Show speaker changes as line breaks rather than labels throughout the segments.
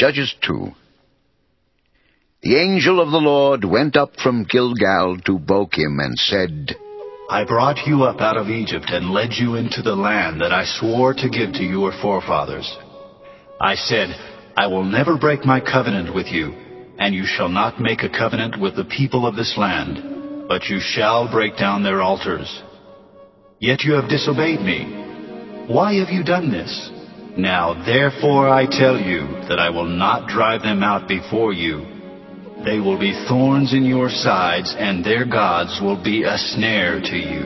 Judges 2. The angel of the Lord went up from Gilgal to Bochim and said,
I brought you up out of Egypt and led you into the land that I swore to give to your forefathers. I said, I will never break my covenant with you, and you shall not make a covenant with the people of this land, but you shall break down their altars. Yet you have disobeyed me. Why have you done this? Now therefore I tell you that I will not drive them out before you. They will be thorns in your sides, and their gods will be a snare to you.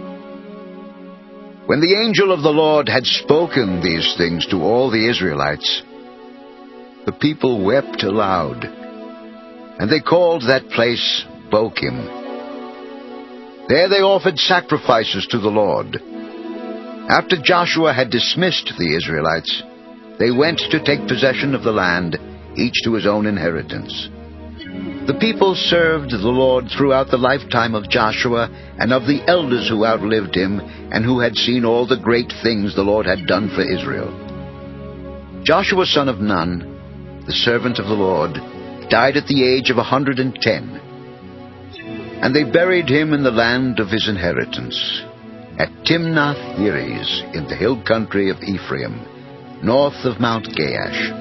When the angel of the Lord had spoken these things to all the Israelites, the people wept aloud, and they called that place Bochim. There they offered sacrifices to the Lord. After Joshua had dismissed the Israelites, they went to take possession of the land, each to his own inheritance. The people served the Lord throughout the lifetime of Joshua and of the elders who outlived him and who had seen all the great things the Lord had done for Israel. Joshua son of Nun, the servant of the Lord, died at the age of 110, and they buried him in the land of his inheritance, at Timnath-Heres in the hill country of Ephraim, north of Mount Gaash.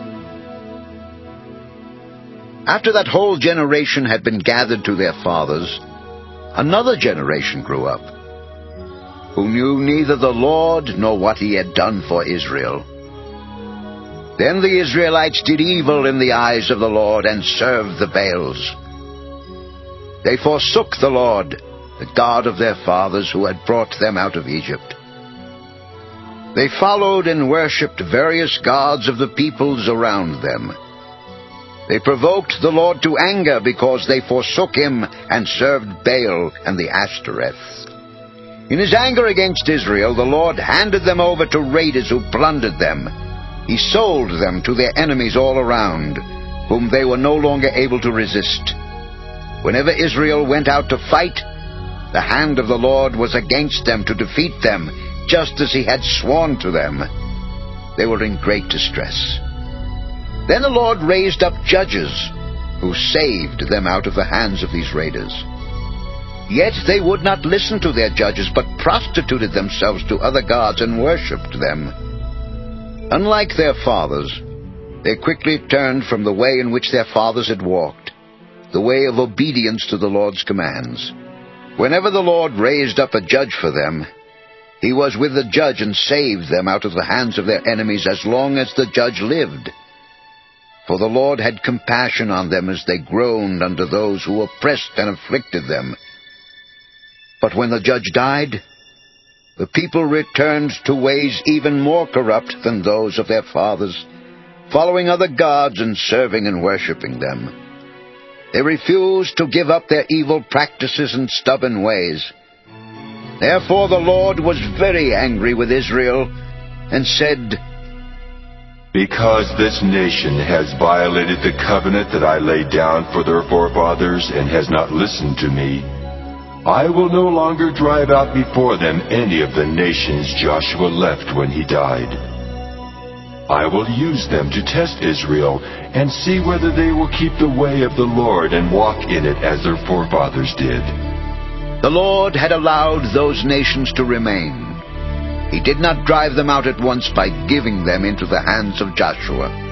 After that whole generation had been gathered to their fathers, another generation grew up, who knew neither the Lord nor what he had done for Israel. Then the Israelites did evil in the eyes of the Lord and served the Baals. They forsook the Lord, the God of their fathers, who had brought them out of Egypt. They followed and worshipped various gods of the peoples around them. They provoked the Lord to anger because they forsook him and served Baal and the Ashtoreths. In his anger against Israel, the Lord handed them over to raiders who plundered them. He sold them to their enemies all around, whom they were no longer able to resist. Whenever Israel went out to fight, the hand of the Lord was against them to defeat them, just as he had sworn to them. They were in great distress. Then the Lord raised up judges, who saved them out of the hands of these raiders. Yet they would not listen to their judges, but prostituted themselves to other gods and worshipped them. Unlike their fathers, they quickly turned from the way in which their fathers had walked, the way of obedience to the Lord's commands. Whenever the Lord raised up a judge for them, he was with the judge and saved them out of the hands of their enemies as long as the judge lived. For the Lord had compassion on them as they groaned under those who oppressed and afflicted them. But when the judge died, the people returned to ways even more corrupt than those of their fathers, following other gods and serving and worshipping them. They refused to give up their evil practices and stubborn ways. Therefore the Lord was very angry with Israel and said,
Because this nation has violated the covenant that I laid down for their forefathers and has not listened to me, I will no longer drive out before them any of the nations Joshua left when he died. I will use them to test Israel and see whether they will keep the way of the Lord and walk in it as their forefathers did.
The Lord had allowed those nations to remain. He did not drive them out at once by giving them into the hands of Joshua.